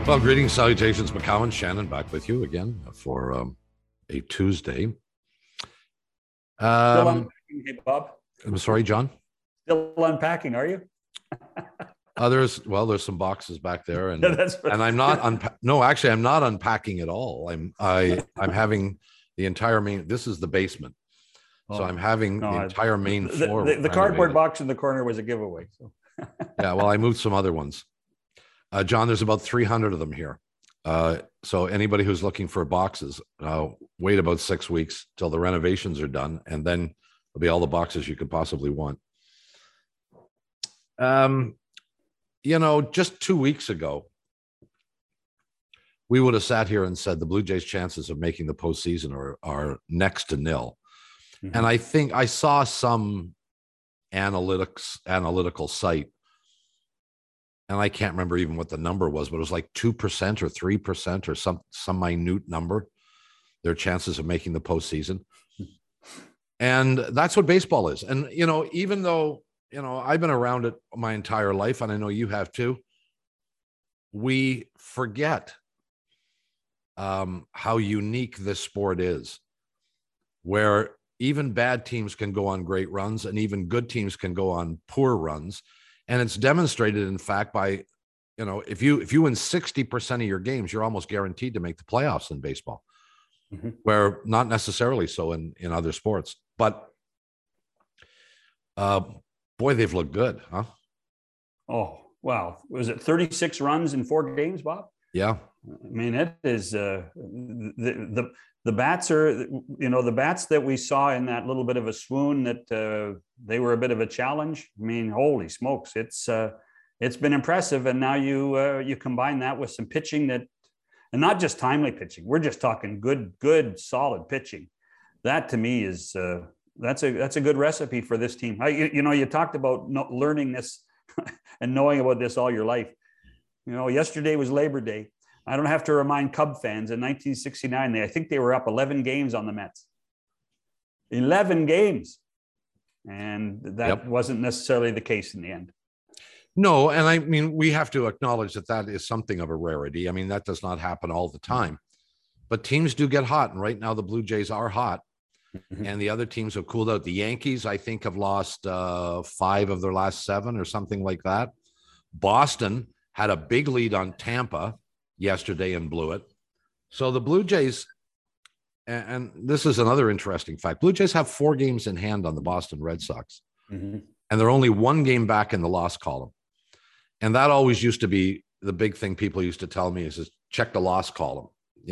Well, greetings, salutations, McCowan. Shannon back with you again for a Tuesday. Still unpacking, hey, Bob? I'm sorry, John? Still unpacking, are you? There's some boxes back there, and That's and I'm not No, actually, I'm not unpacking at all. I'm having the entire main. This is the basement, so I'm having the entire main floor. The cardboard box in the corner was a giveaway. So yeah, well, I moved some other ones. John, there's about 300 of them here. So anybody who's looking for boxes, wait about 6 weeks till the renovations are done, and then there'll be all the boxes you could possibly want. Just 2 weeks ago, we would have sat here and said the Blue Jays' chances of making the postseason are next to nil. Mm-hmm. And I think I saw some analytical site, and I can't remember even what the number was, but it was like 2% or 3% or some minute number, their chances of making the postseason. And that's what baseball is. And, even though, I've been around it my entire life, and I know you have too, we forget how unique this sport is, where even bad teams can go on great runs and even good teams can go on poor runs. And it's demonstrated, in fact, by, if you win 60% of your games, you're almost guaranteed to make the playoffs in baseball, mm-hmm. where not necessarily so in other sports. But, boy, they've looked good, huh? Oh, wow. Was it 36 runs in 4 games, Bob? Yeah. I mean, it is the bats are, the bats that we saw in that little bit of a swoon that they were a bit of a challenge. I mean, holy smokes, it's been impressive. And now you combine that with some pitching and not just timely pitching. We're just talking good, solid pitching. That to me is that's a good recipe for this team. You talked about learning this and knowing about this all your life. Yesterday was Labor Day. I don't have to remind Cub fans in 1969, I think they were up 11 games on the Mets. 11 games. And that wasn't necessarily the case in the end. No, and I mean, we have to acknowledge that is something of a rarity. I mean, that does not happen all the time. But teams do get hot, and right now the Blue Jays are hot. Mm-hmm. And the other teams have cooled out. The Yankees, I think, have lost 5 of their last 7 or something like that. Boston had a big lead on Tampa yesterday and blew it. So the Blue Jays, and this is another interesting fact, Blue Jays have 4 games in hand on the Boston Red Sox. Mm-hmm. And they're only 1 game back in the loss column. And that always used to be the big thing people used to tell me is check the loss column.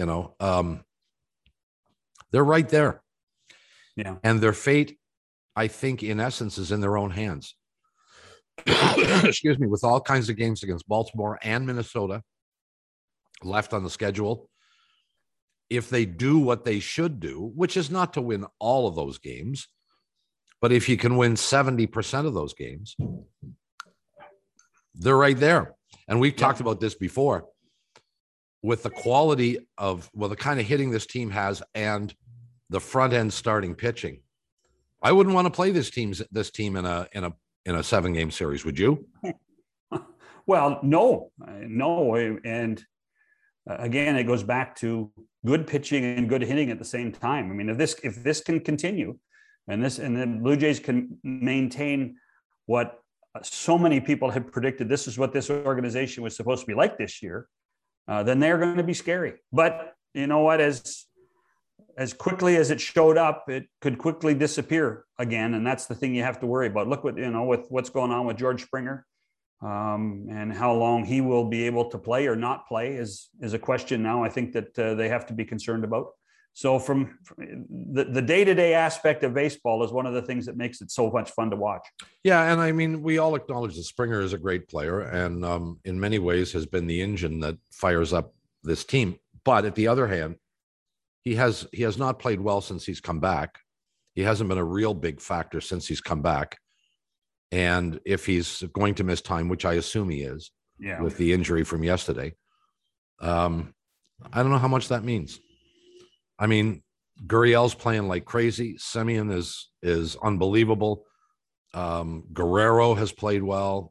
They're right there. Yeah. And their fate, I think, in essence, is in their own hands. Excuse me, with all kinds of games against Baltimore and Minnesota left on the schedule. If they do what they should do, which is not to win all of those games, but if you can win 70% of those games, they're right there. And we've talked about this before with the quality of, the kind of hitting this team has and the front end starting pitching. I wouldn't want to play this team in a 7-game series. Would you? Well, no. And again, it goes back to good pitching and good hitting at the same time. I mean, if this can continue, and the Blue Jays can maintain what so many people have predicted, this is what this organization was supposed to be like this year, then they're going to be scary. But you know what? As quickly as it showed up, it could quickly disappear again, and that's the thing you have to worry about. Look with what's going on with George Springer. And how long he will be able to play or not play is a question now I think that they have to be concerned about. So from the day-to-day aspect of baseball is one of the things that makes it so much fun to watch. Yeah, and I mean, we all acknowledge that Springer is a great player and in many ways has been the engine that fires up this team. But at the other hand, he has not played well since he's come back. He hasn't been a real big factor since he's come back. And if he's going to miss time, which I assume he is, with the injury from yesterday, I don't know how much that means. I mean, Gurriel's playing like crazy. Semien is unbelievable. Guerrero has played well.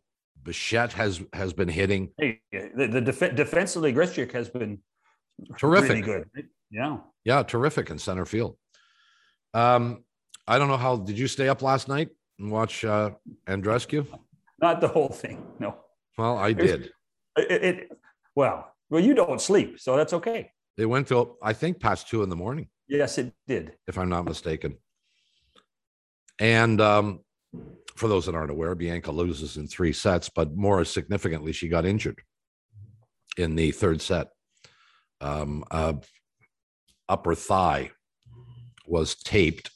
Bichette has been hitting. Hey, defensively, Grichuk has been terrific. Really good. Yeah, terrific in center field. I don't know how. Did you stay up last night and watch Andreescu? Not the whole thing, no. Well, I did. Well, you don't sleep, so that's okay. They went till I think past 2 a.m. Yes, it did, if I'm not mistaken. And for those that aren't aware, Bianca loses in 3 sets, but more significantly, she got injured in the 3rd set. Upper thigh was taped.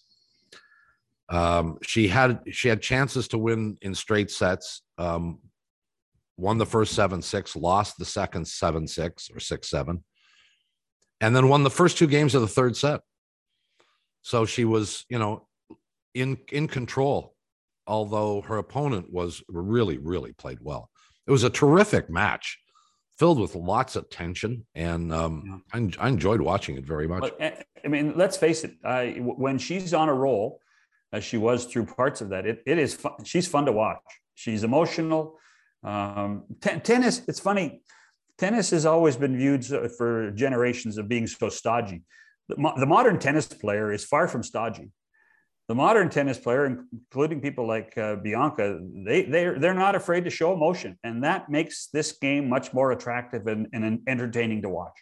She had chances to win in straight sets. Won the first 7-6, lost the second 7-6 or 6-7, and then won the first 2 games of the 3rd set. So she was, in control, although her opponent was really, really played well. It was a terrific match, filled with lots of tension, and I enjoyed watching it very much. But, I mean, let's face it. When she's on a roll, as she was through parts of that, it is fun. She's fun to watch. She's emotional. Tennis, it's funny. Tennis has always been viewed for generations of being so stodgy. The modern tennis player is far from stodgy. The modern tennis player, including people like Bianca, they're not afraid to show emotion, and that makes this game much more attractive and entertaining to watch.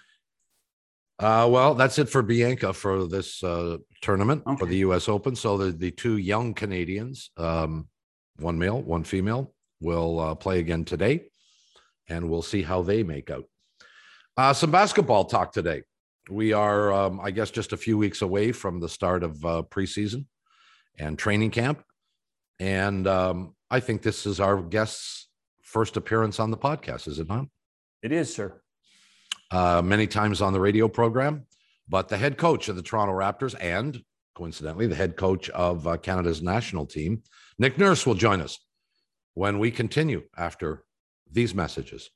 Well, that's it for Bianca for this tournament for the U.S. Open. So the 2 young Canadians, one male, one female, will play again today, and we'll see how they make out. Some basketball talk today. We are, I guess, just a few weeks away from the start of preseason and training camp. And I think this is our guest's first appearance on the podcast, is it not? It is, sir. Many times on the radio program, but the head coach of the Toronto Raptors and, coincidentally, the head coach of Canada's national team, Nick Nurse, will join us when we continue after these messages.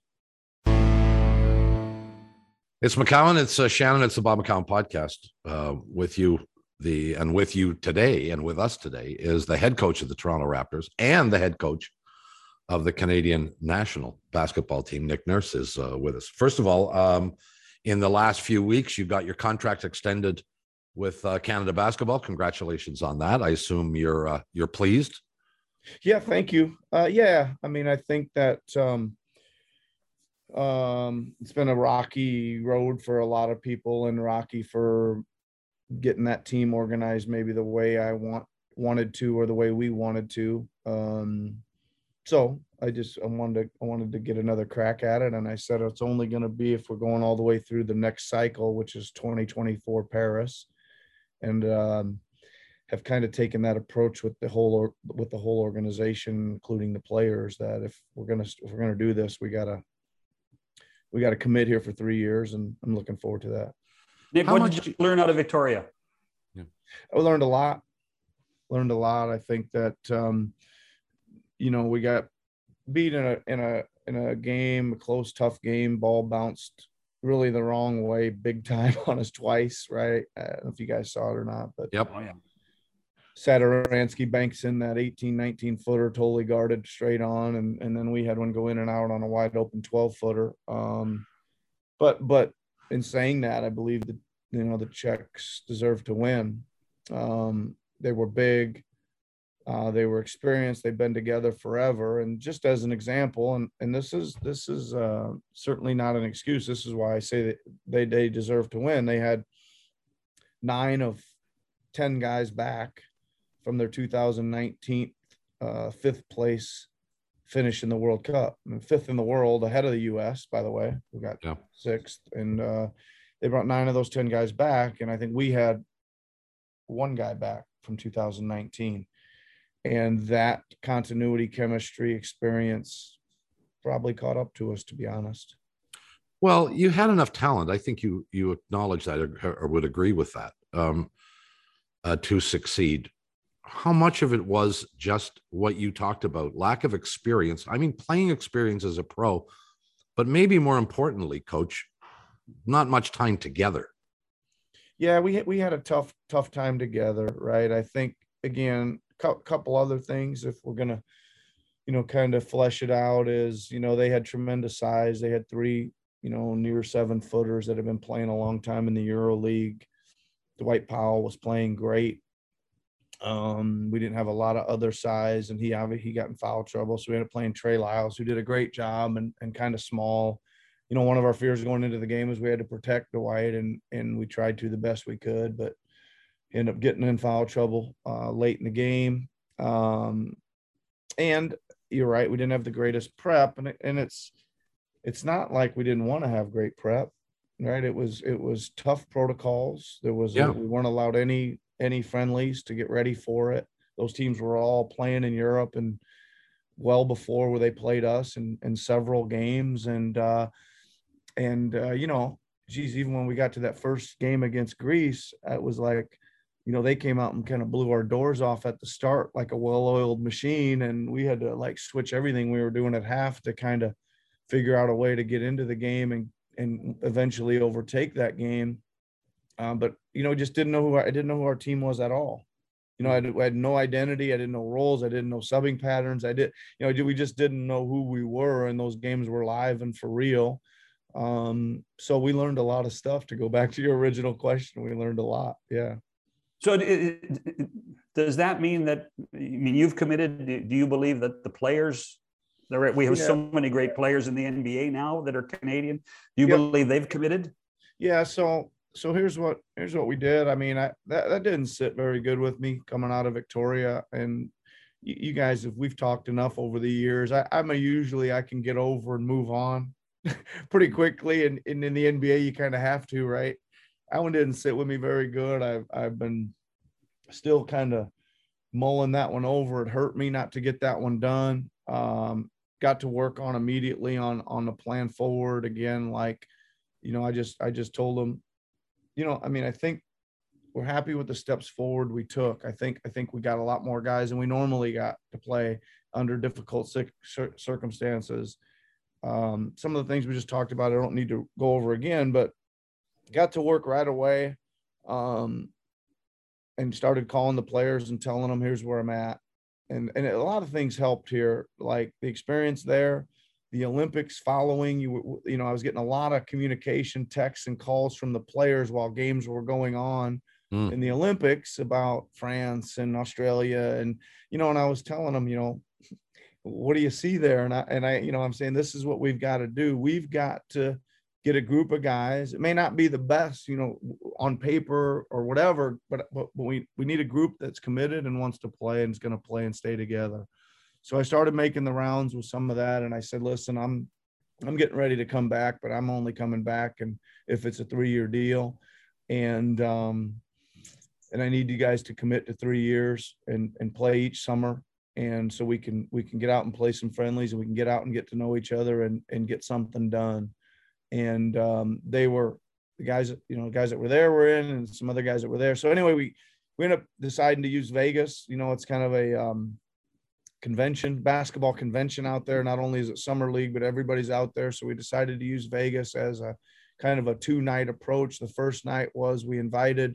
It's McCown. It's Shannon. It's the Bob McCown podcast. With you today, and with us today, is the head coach of the Toronto Raptors and the head coach of the Canadian national basketball team. Nick Nurse is with us. First of all, in the last few weeks, you got your contract extended with Canada Basketball. Congratulations on that. I assume you're pleased. Yeah, thank you. Yeah, I mean, I think that it's been a rocky road for a lot of people, and rocky for getting that team organized maybe the way I wanted to, or the way we wanted to. So I wanted to get another crack at it, and I said it's only going to be if we're going all the way through the next cycle, which is 2024 Paris, and have kind of taken that approach with the whole organization, including the players, that if we're gonna do this, we gotta commit here for 3 years, and I'm looking forward to that. Nick, what did you learn out of Victoria? Yeah. I learned a lot. I think that we got beat in a game, a close, tough game. Ball bounced really the wrong way, big time on us twice, right? I don't know if you guys saw it or not, but yep. Oh, yeah. Sadaransky banks in that 19 footer, totally guarded straight on, and then we had one go in and out on a wide open 12 footer. But in saying that, I believe that the Czechs deserve to win. They were big. They were experienced. They've been together forever. And just as an example, and this is certainly not an excuse. This is why I say that they deserve to win. They had 9 of 10 guys back from their 2019 fifth place finish in the World Cup. I mean, 5th in the world, ahead of the U.S., by the way. We got 6th. And they brought 9 of those 10 guys back. And I think we had 1 guy back from 2019. And that continuity, chemistry, experience probably caught up to us, to be honest. Well, you had enough talent. I think you acknowledge that, or would agree with that, to succeed. How much of it was just what you talked about, lack of experience? I mean, playing experience as a pro, but maybe more importantly, Coach, not much time together. Yeah, we had a tough time together, right? I think, again, couple other things. If we're gonna kind of flesh it out is, they had tremendous size. They had three, near 7-footers that have been playing a long time in the Euro League. Dwight Powell was playing great. We didn't have a lot of other size, and he got in foul trouble. So we ended up playing Trey Lyles, who did a great job and kind of small. One of our fears going into the game was we had to protect Dwight, and we tried to the best we could, but ended up getting in foul trouble late in the game. And you're right, we didn't have the greatest prep, and it's not like we didn't want to have great prep, right? It was tough protocols. There was we weren't allowed any friendlies to get ready for it. Those teams were all playing in Europe and well before where they played us in several games. Geez, even when we got to that first game against Greece, it was like, they came out and kind of blew our doors off at the start like a well-oiled machine. And we had to like switch everything we were doing at half to kind of figure out a way to get into the game and eventually overtake that game. But just I didn't know who our team was at all. I had no identity. I didn't know roles. I didn't know subbing patterns. We just didn't know who we were, and those games were live and for real. So we learned a lot of stuff. To go back to your original question, we learned a lot. Yeah. So does that mean that, you've committed? Do you believe that the players, we have so many great players in the NBA now that are Canadian? Do you believe they've committed? Yeah. So here's what we did. That didn't sit very good with me coming out of Victoria. And you guys, if we've talked enough over the years, I'm usually I can get over and move on pretty quickly. And in the NBA, you kind of have to, right? That one didn't sit with me very good. I've been still kind of mulling that one over. It hurt me not to get that one done. Got to work on immediately on the plan forward again. Like, I just told them, I think we're happy with the steps forward we took. I think we got a lot more guys than we normally got to play under difficult circumstances. Some of the things we just talked about, I don't need to go over again, but got to work right away, and started calling the players and telling them, here's where I'm at. And a lot of things helped here, like the experience there, the Olympics following. I was getting a lot of communication, texts and calls from the players while games were going on in the Olympics about France and Australia. And, and I was telling them, what do you see there? And I'm saying, this is what we've got to do. We've got to get a group of guys. It may not be the best, on paper or whatever, but we need a group that's committed and wants to play and is going to play and stay together. So I started making the rounds with some of that. And I said, listen, I'm getting ready to come back, but I'm only coming back and if it's a 3-year deal. And I need you guys to commit to 3 years and play each summer. And so we can get out and play some friendlies, and we can get out and get to know each other and get something done. And they were the guys, guys that were there were in, and some other guys that were there. So anyway, we ended up deciding to use Vegas. It's kind of a basketball convention out there. Not only is it summer league, but everybody's out there. So we decided to use Vegas as a kind of a 2-night approach. The first night was we invited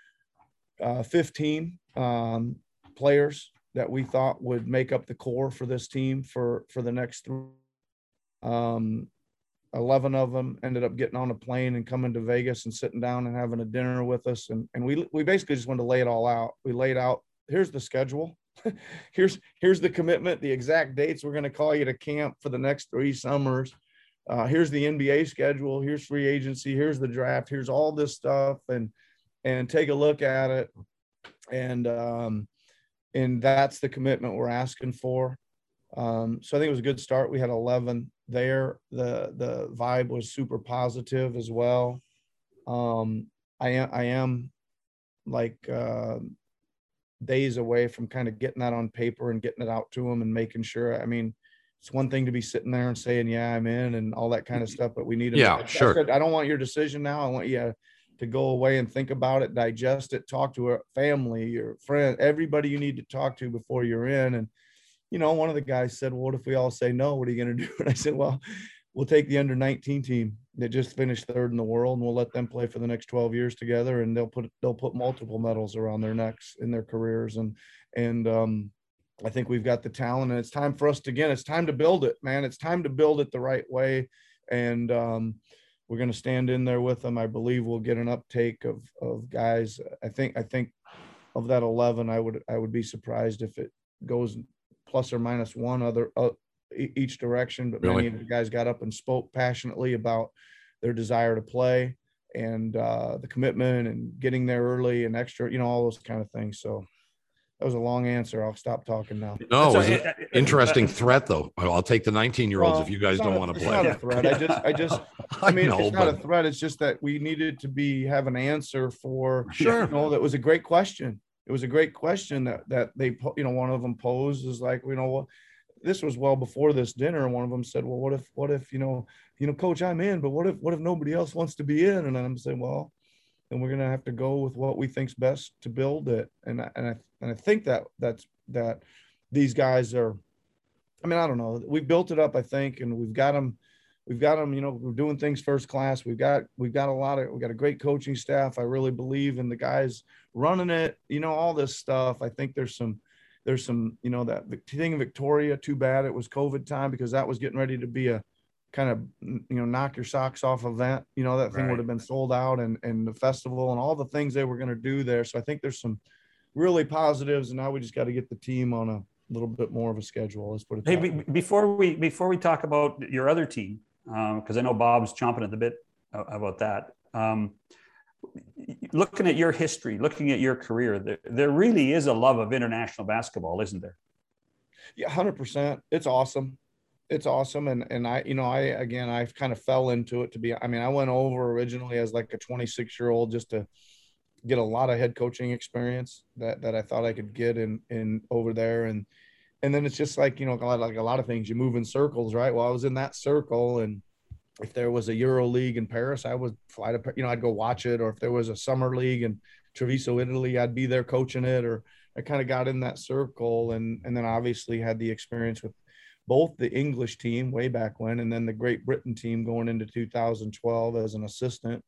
15 players that we thought would make up the core for this team for the next 3. 11 of them ended up getting on a plane and coming to Vegas and sitting down and having a dinner with us. And we basically just wanted to lay it all out. We laid out, here's the schedule. here's the commitment, the exact dates we're going to call you to camp for the next 3 summers. Here's the NBA schedule. Here's free agency. Here's the draft. Here's all this stuff, and take a look at it. And that's the commitment we're asking for. So I think it was a good start. We had 11 there. The vibe was super positive as well. I am like days away from kind of getting that on paper and getting it out to them and making sure. It's one thing to be sitting there and saying, yeah, I'm in and all that kind of stuff, but we need to. Yeah, sure. I don't want your decision now. I want you to go away and think about it, digest it, talk to a family, your friend, everybody you need to talk to before you're in. And one of the guys said, well, what if we all say no? What are you going to do? And I said, well, we'll take the under-19 team that just finished 3rd in the world, and we'll let them play for the next 12 years together, and they'll put multiple medals around their necks in their careers. And I think we've got the talent, and it's time for us to, again, it's time to build it, man. It's time to build it the right way. And we're going to stand in there with them. I believe we'll get an uptake of guys. I think of that 11, I would be surprised if it goes plus or minus one other each direction, but Really? many of the guys got up and spoke passionately about their desire to play and the commitment and getting there early and extra, all those kind of things. So that was a long answer. I'll stop talking now. No, it was an interesting threat, though. I'll take the 19-year-olds if you guys don't want to play. It's not a threat. I mean, it's not a but threat. It's just that we needed to have an answer for, Sure. that was a great question. It was a great question that they, one of them posed is like, what, this was well before this dinner. And one of them said, well, what if, coach, I'm in, but what if nobody else wants to be in? And I'm saying, well, then we're going to have to go with what we think's best to build it. And I think that these guys are, I mean, I don't know. We built it up, I think, and we've got them, we're doing things first class. We've got a great coaching staff. I really believe in the guys running it, all this stuff. I think there's some, that thing in Victoria, too bad it was COVID time, because that was getting ready to be a kind of, knock your socks off event, that thing Right. would have been sold out, and the festival and all the things they were going to do there. So I think there's some really positives, and now we just got to get the team on a little bit more of a schedule. Let's put it that way. Before we talk about your other team, because I know Bob's chomping at the bit about that. Looking at your history, looking at your career, there really is a love of international basketball, isn't there? Yeah, 100%. It's awesome. It's awesome. And I kind of fell into it I went over originally as like a 26-year-old just to get a lot of head coaching experience that I thought I could get in over there. And then it's just like, like a lot of things, you move in circles, right? Well, I was in that circle, and if there was a Euro League in Paris, I would fly to, I'd go watch it. Or if there was a summer league in Treviso, Italy, I'd be there coaching it. Or I kind of got in that circle, and then obviously had the experience with both the English team way back when, and then the Great Britain team going into 2012 as an assistant.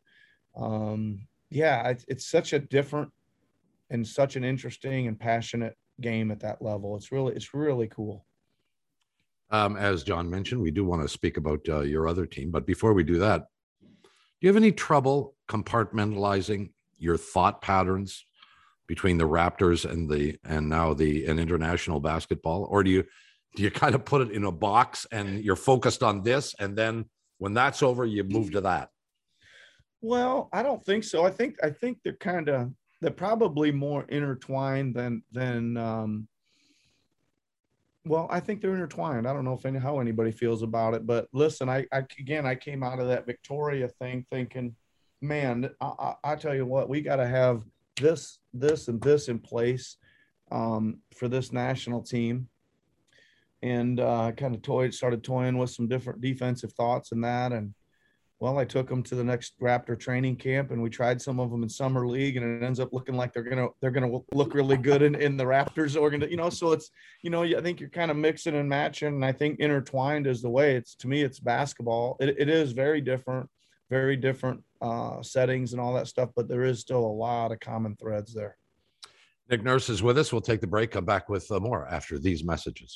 It's such a different and such an interesting and passionate game at that level. It's really cool. As John mentioned, we do want to speak about your other team, but before we do that, do you have any trouble compartmentalizing your thought patterns between the Raptors and now the international basketball, or do you kind of put it in a box and you're focused on this, and then when that's over, you move to that? Well, I don't think so. I think they're probably more intertwined than well, I think they're intertwined. I don't know how anybody feels about it, but listen, I came out of that Victoria thing thinking, man, I tell you what, we got to have this and this in place for this national team. And kind of started toying with some different defensive thoughts and that. And well, I took them to the next Raptor training camp, and we tried some of them in summer league, and it ends up looking like they're gonna look really good in the Raptors organization. So it's, I think you're kind of mixing and matching, and I think intertwined is the way. To me, it's basketball. It is very different settings and all that stuff, but there is still a lot of common threads there. Nick Nurse is with us. We'll take the break, come back with more after these messages.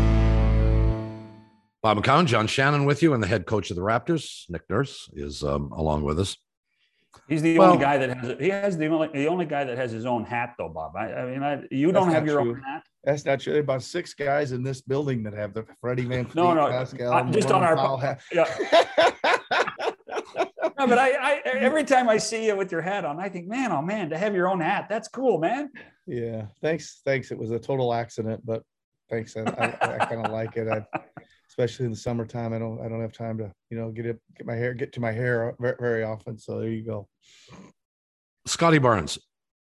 Bob McCown, John Shannon with you, and the head coach of the Raptors, Nick Nurse, is along with us. He's the only guy that has the only guy that has his own hat, though, Bob. You don't have your own hat. That's not true. There are about 6 guys in this building that have the Freddie Van Fleet. No, Pascal, just on our hat. Yeah. No, but I every time I see you with your hat on, I think, man, oh man, to have your own hat, that's cool, man. Yeah, thanks. It was a total accident, but thanks. I kind of like it. Especially in the summertime, I don't have time to get to my hair very, very often. So there you go. Scotty Barnes,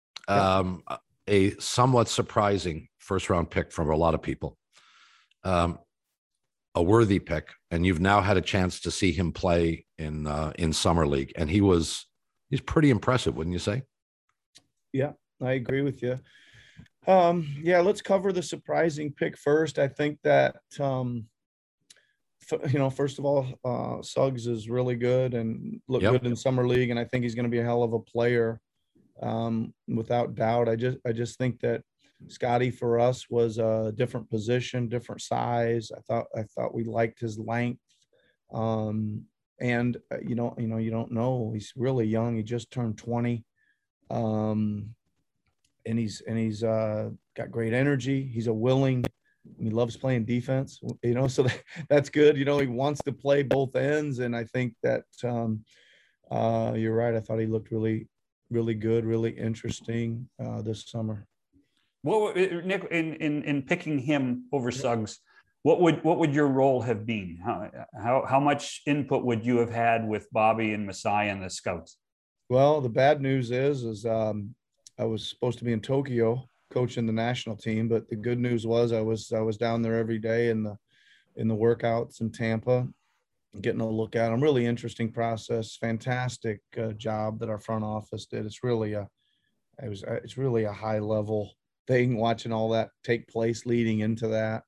a somewhat surprising first-round pick from a lot of people, a worthy pick, and you've now had a chance to see him play in summer league, and he's pretty impressive, wouldn't you say? Yeah, I agree with you. Let's cover the surprising pick first. I think that first of all, Suggs is really good and looked good in summer league, and I think he's going to be a hell of a player, without doubt. I just think that Scotty for us was a different position, different size. I thought we liked his length. And you don't know. He's really young. He just turned 20. And he's got great energy. He's a willing. He loves playing defense. So that's good. He wants to play both ends, and I think that you're right. I thought he looked really, really good, really interesting this summer. What, Nick, in picking him over Suggs, what would your role have been? How much input would you have had with Bobby and Masai and the scouts? Well, the bad news is I was supposed to be in Tokyo coaching the national team, but the good news was I was down there every day in the workouts in Tampa, getting a look at them. Really interesting process, fantastic job that our front office did. It's really a high level thing, watching all that take place leading into that.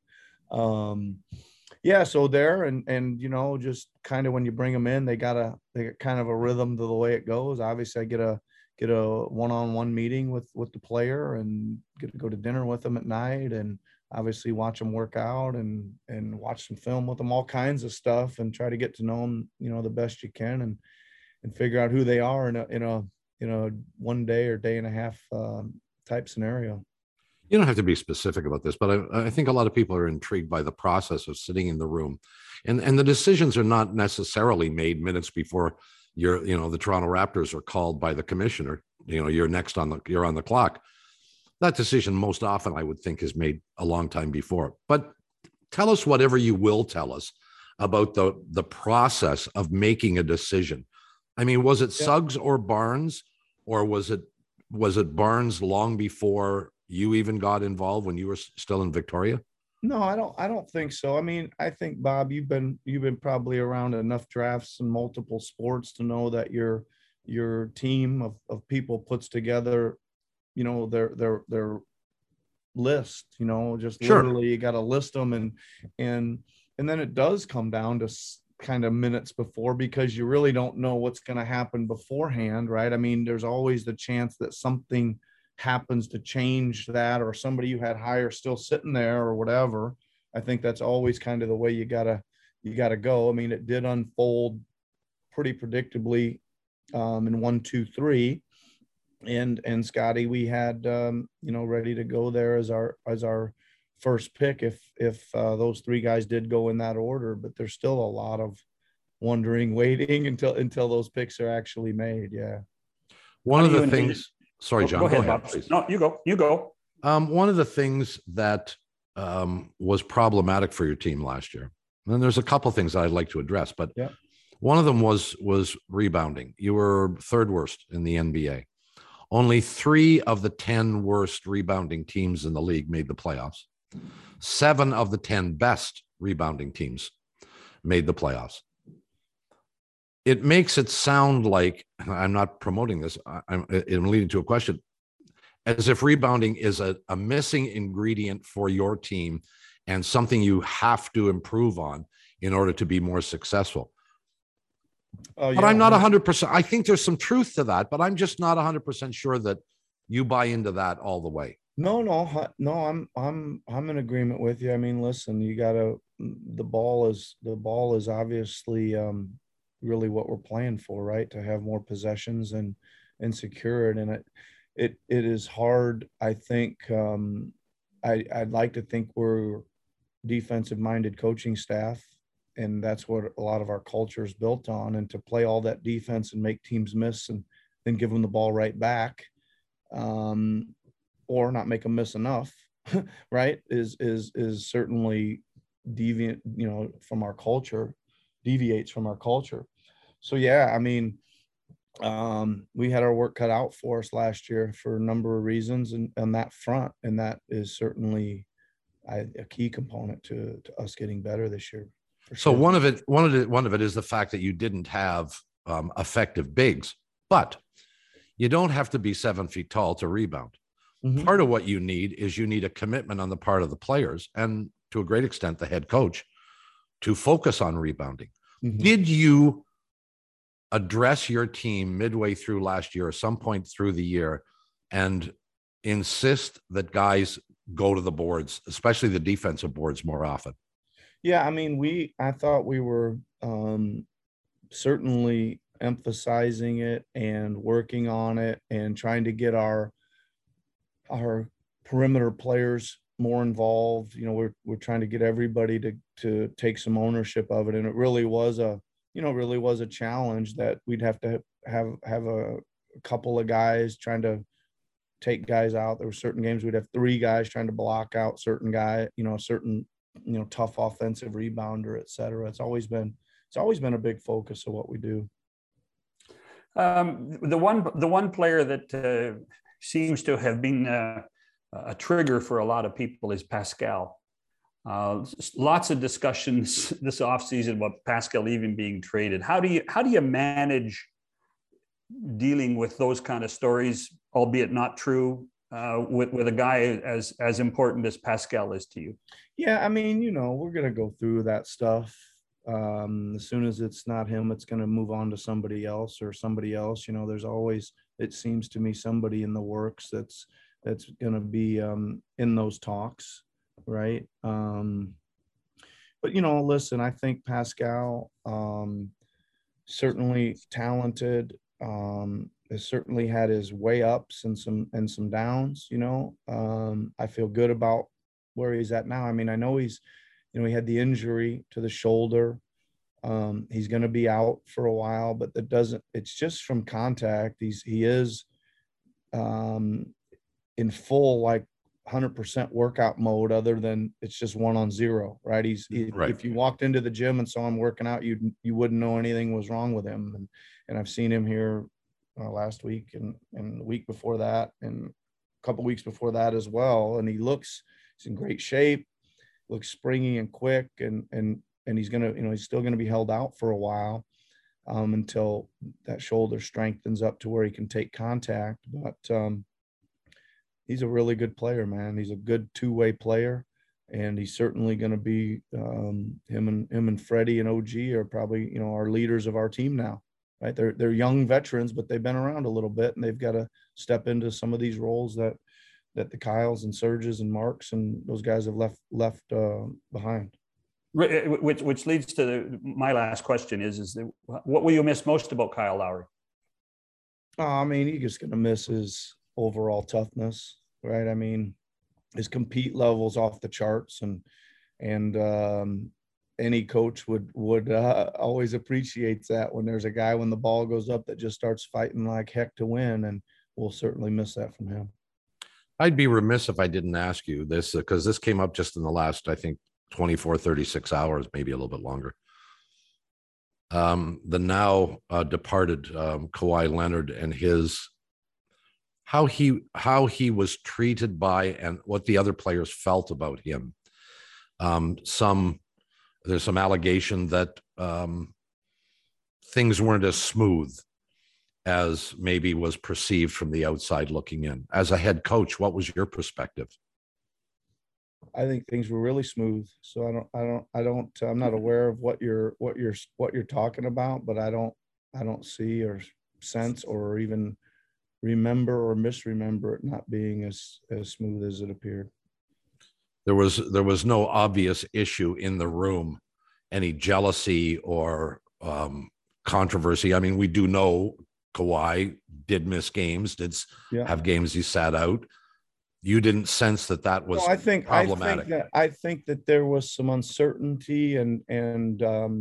So there and just kind of when you bring them in, they got kind of a rhythm to the way it goes. Obviously I get a one-on-one meeting with the player and get to go to dinner with them at night, and obviously watch them work out and watch some film with them, all kinds of stuff, and try to get to know them, the best you can, and figure out who they are in a 1 day or day and a half type scenario. You don't have to be specific about this, but I think a lot of people are intrigued by the process of sitting in the room, and the decisions are not necessarily made minutes before the Toronto Raptors are called by the commissioner. You're on the clock. That decision most often, I would think, is made a long time before. But tell us whatever you will tell us about the process of making a decision. I mean, was it Suggs or Barnes, or was it Barnes long before you even got involved when you were still in Victoria? No, I don't think so. I mean, I think, Bob, you've been probably around enough drafts in multiple sports to know that your team of people puts together, their list, just Sure. Literally you got to list them, and then it does come down to kind of minutes before, because you really don't know what's going to happen beforehand, right? I mean, there's always the chance that something happens to change that, or somebody you had higher still sitting there or whatever. I think that's always kind of the way you gotta go. I mean, it did unfold pretty predictably in 1, 2, 3, and Scotty we had ready to go there as our first pick if those three guys did go in that order. But there's still a lot of waiting until those picks are actually made. Yeah. One of the things. Sorry, John. Go ahead, Bob. Please. No, you go. One of the things that was problematic for your team last year, and there's a couple of things I'd like to address, but one of them was rebounding. You were third worst in the NBA. Only 3 of the 10 worst rebounding teams in the league made the playoffs. 7 of the 10 best rebounding teams made the playoffs. It makes it sound like, I'm not promoting this, I'm leading to a question, as if rebounding is a missing ingredient for your team and something you have to improve on in order to be more successful. But I'm not 100%. I think there's some truth to that, but I'm just not 100% sure that you buy into that all the way. No, I'm in agreement with you. I mean, listen, the ball is obviously really what we're playing for, right? To have more possessions and secure it. And it is hard. I think I'd like to think we're defensive minded coaching staff, and that's what a lot of our culture is built on. And to play all that defense and make teams miss and then give them the ball right back, or not make them miss enough, right, is certainly deviates from our culture. So yeah, I mean, we had our work cut out for us last year for a number of reasons, and on that front, and that is certainly a key component to us getting better this year. So one of it is the fact that you didn't have effective bigs, but you don't have to be 7 feet tall to rebound. Mm-hmm. Part of what you need a commitment on the part of the players, and to a great extent the head coach, to focus on rebounding. Mm-hmm. Did you address your team midway through last year or some point through the year and insist that guys go to the boards, especially the defensive boards, more often. Yeah, I mean, I thought we were certainly emphasizing it and working on it and trying to get our perimeter players more involved. You know, we're trying to get everybody to take some ownership of it, and it really was a challenge that we'd have to have a couple of guys trying to take guys out. There were certain games we'd have 3 guys trying to block out certain guy, certain tough offensive rebounder, et cetera. It's always been a big focus of what we do. The one player that seems to have been a trigger for a lot of people is Pascal. Lots of discussions this offseason about Pascal even being traded. How do you manage dealing with those kind of stories, albeit not true, with a guy as important as Pascal is to you? Yeah, I mean, we're going to go through that stuff. As soon as it's not him, it's going to move on to somebody else. There's always, it seems to me, somebody in the works that's going to be in those talks, right? But listen, I think Pascal, certainly talented, has certainly had his way ups and some downs. I feel good about where he's at now. I mean, I know he's, he had the injury to the shoulder. He's going to be out for a while, but it's just from contact. He is in full, like 100% workout mode, other than it's just 1-on-0, right? Right. If you walked into the gym and saw him working out, you wouldn't know anything was wrong with him. And I've seen him here last week and the week before that, and a couple weeks before that as well. And he's in great shape, looks springy and quick, and he's he's still gonna be held out for a while until that shoulder strengthens up to where he can take contact. But he's a really good player, man. He's a good two-way player, and he's certainly going to be him and Freddie and OG are probably our leaders of our team now, right? They're young veterans, but they've been around a little bit, and they've got to step into some of these roles that the Kyles and Serges and Marks and those guys have left behind. Which leads to my last question is what will you miss most about Kyle Lowry? I mean, you're just going to miss his overall toughness, right? I mean, his compete levels off the charts, and any coach would always appreciates that when there's a guy when the ball goes up that just starts fighting like heck to win, and we'll certainly miss that from him. I'd be remiss if I didn't ask you this, because this came up just in the last, I think, 24, 36 hours, maybe a little bit longer. The now departed Kawhi Leonard and how he was treated by, and what the other players felt about him. There's some allegation that things weren't as smooth as maybe was perceived from the outside looking in. As a head coach, what was your perspective? I think things were really smooth. So I'm not aware of what you're talking about, but I don't see or sense or even remember or misremember it not being as smooth as it appeared. There was no obvious issue in the room, any jealousy or controversy. I mean, we do know Kawhi did miss games, have games he sat out. You didn't sense that was problematic. I think that there was some uncertainty and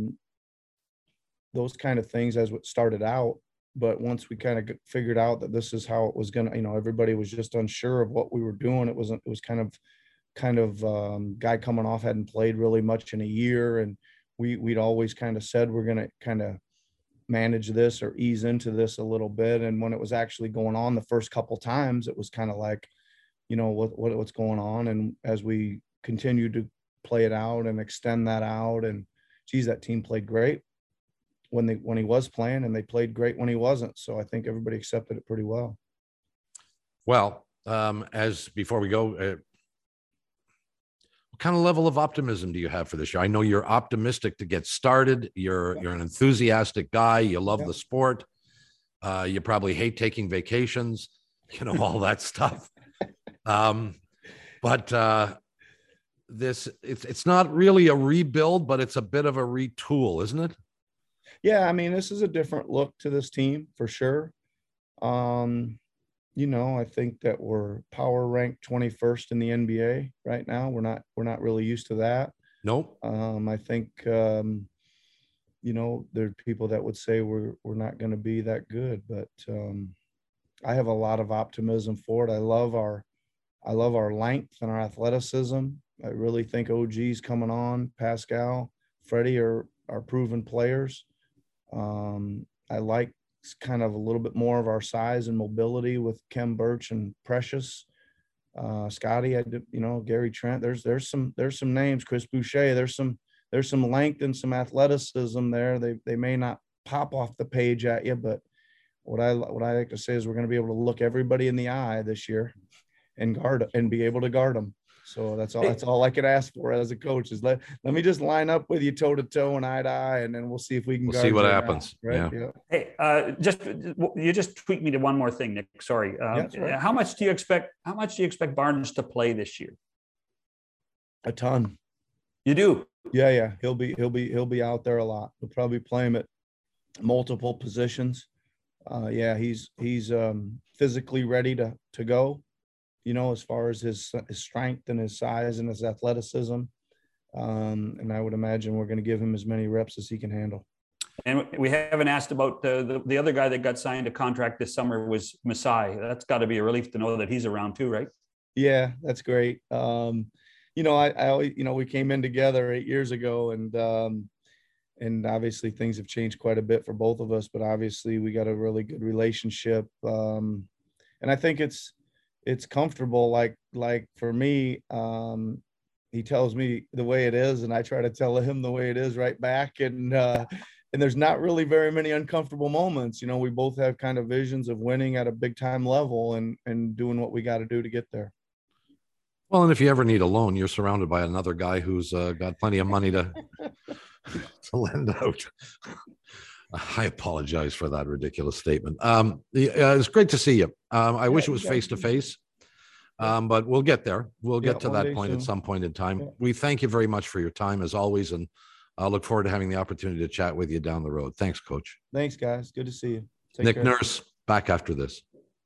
those kind of things as what started out. But once we kind of figured out that this is how it was going to, everybody was just unsure of what we were doing. It was kind of guy coming off, hadn't played really much in a year. And we'd always kind of said, we're going to kind of manage this or ease into this a little bit. And when it was actually going on the first couple times, it was kind of like, what's going on. And as we continued to play it out and extend that out, and geez, that team played great when he was playing, and they played great when he wasn't. So I think everybody accepted it pretty well. Well, before we go, what kind of level of optimism do you have for this year? I know you're optimistic to get started. You're an enthusiastic guy. You love the sport. You probably hate taking vacations, all that stuff. But it's not really a rebuild, but it's a bit of a retool, isn't it? Yeah, I mean, this is a different look to this team for sure. I think that we're power ranked 21st in the NBA right now. We're not really used to that. Nope. I think there are people that would say we're not going to be that good, but I have a lot of optimism for it. I love our length and our athleticism. I really think OG's coming on. Pascal, Freddie are proven players. I like kind of a little bit more of our size and mobility with Kem Birch and Precious. Scotty, Gary Trent. There's some names. Chris Boucher. There's some length and some athleticism there. They may not pop off the page at you, but what I like to say is we're going to be able to look everybody in the eye this year and be able to guard them. So that's all I could ask for as a coach is let me just line up with you toe to toe and eye to eye, and then we'll see if we can see what happens. Now, right? Yeah. Hey, you just tweaked me to one more thing, Nick. Sorry. Right. How much do you expect Barnes to play this year? A ton. You do? Yeah. He'll be out there a lot. We'll probably play him at multiple positions. He's physically ready to go. As far as his strength and his size and his athleticism. And I would imagine we're going to give him as many reps as he can handle. And we haven't asked about the other guy that got signed a contract this summer was Masai. That's got to be a relief to know that he's around too, right? Yeah, that's great. I always, we came in together 8 years ago, and obviously things have changed quite a bit for both of us, but obviously we got a really good relationship. And I think it's comfortable. Like for me, he tells me the way it is, and I try to tell him the way it is right back. And there's not really very many uncomfortable moments. We both have kind of visions of winning at a big time level and doing what we got to do to get there. Well, and if you ever need a loan, you're surrounded by another guy who's got plenty of money to lend out. I apologize for that ridiculous statement. It's great to see you. I wish it was face to face, but we'll get there. We'll get to that point soon. At some point in time. Yeah. We thank you very much for your time as always, and I look forward to having the opportunity to chat with you down the road. Thanks, Coach. Thanks, guys. Good to see you. Nick Nurse, back after this.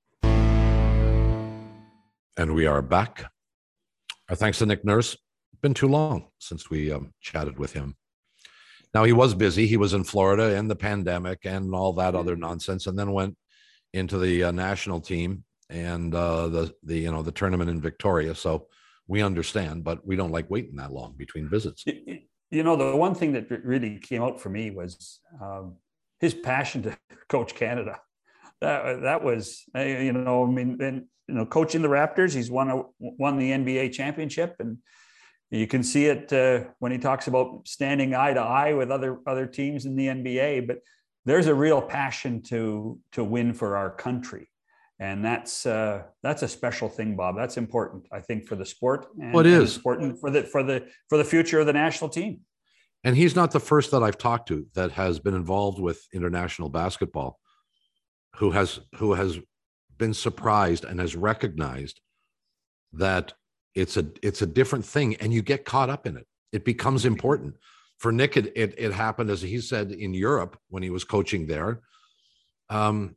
And we are back. Our thanks to Nick Nurse. It's been too long since we chatted with him. Now, he was busy. He was in Florida and the pandemic and all that other nonsense, and then went into the national team and the tournament in Victoria. So we understand, but we don't like waiting that long between visits. The one thing that really came out for me was his passion to coach Canada. That was, coaching the Raptors. He's won the NBA championship, and you can see it when he talks about standing eye to eye with other teams in the NBA. But there's a real passion to win for our country, and that's a special thing, Bob. That's important, I think, for the sport. And it is important for the future of the national team. And he's not the first that I've talked to that has been involved with international basketball, who has been surprised and has recognized that it's a different thing, and you get caught up in it. It becomes important. For Nick, it happened, as he said, in Europe when he was coaching there. And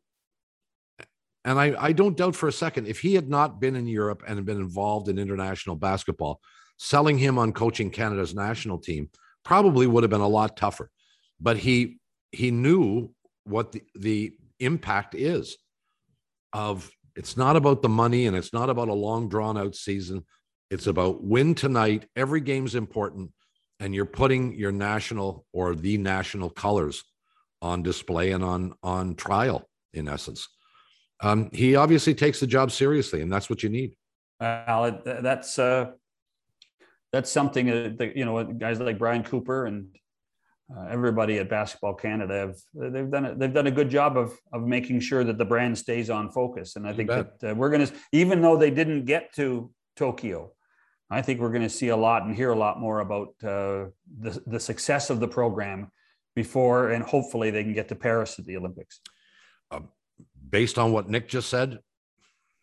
I don't doubt for a second, if he had not been in Europe and been involved in international basketball, selling him on coaching Canada's national team probably would have been a lot tougher. But he knew what the impact is of, it's not about the money, and it's not about a long drawn out season. It's about win tonight. Every game's important, and you're putting your national or the national colors on display and on trial, in essence. He obviously takes the job seriously, and that's what you need. Well, that's something that, guys like Brian Cooper and everybody at Basketball Canada they've done a good job of making sure that the brand stays on focus. And I think that we're going to, even though they didn't get to Tokyo, I think we're going to see a lot and hear a lot more about the success of the program before, and hopefully they can get to Paris at the Olympics. Based on what Nick just said,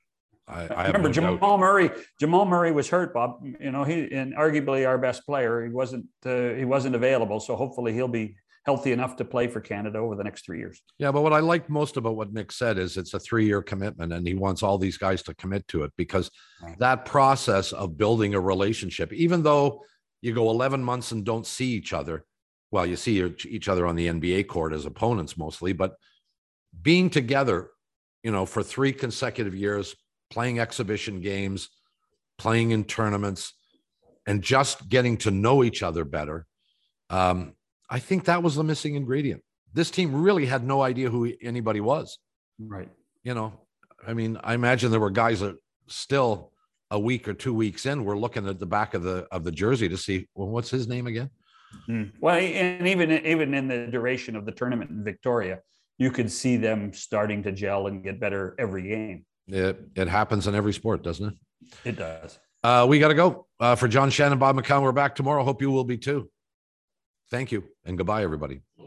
I remember have no doubt. Jamal Murray. Jamal Murray was hurt, Bob. You know, he and arguably our best player. He wasn't available, so hopefully he'll be healthy enough to play for Canada over the next 3 years. Yeah, but what I like most about what Nick said is it's a 3-year commitment, and he wants all these guys to commit to it, because that process of building a relationship, even though you go 11 months and don't see each other, well, you see each other on the NBA court as opponents mostly, but being together, you know, for 3 consecutive years, playing exhibition games, playing in tournaments, and just getting to know each other better. I think that was the missing ingredient. This team really had no idea who anybody was. Right. You know, I mean, I imagine there were guys that still a week or 2 weeks in were looking at the back of the jersey to see, well, what's his name again? Well, and even in the duration of the tournament in Victoria, you could see them starting to gel and get better every game. It happens in every sport, doesn't it? It does. We got to go. For John Shannon, Bob McCown, we're back tomorrow. Hope you will be too. Thank you, and goodbye, everybody.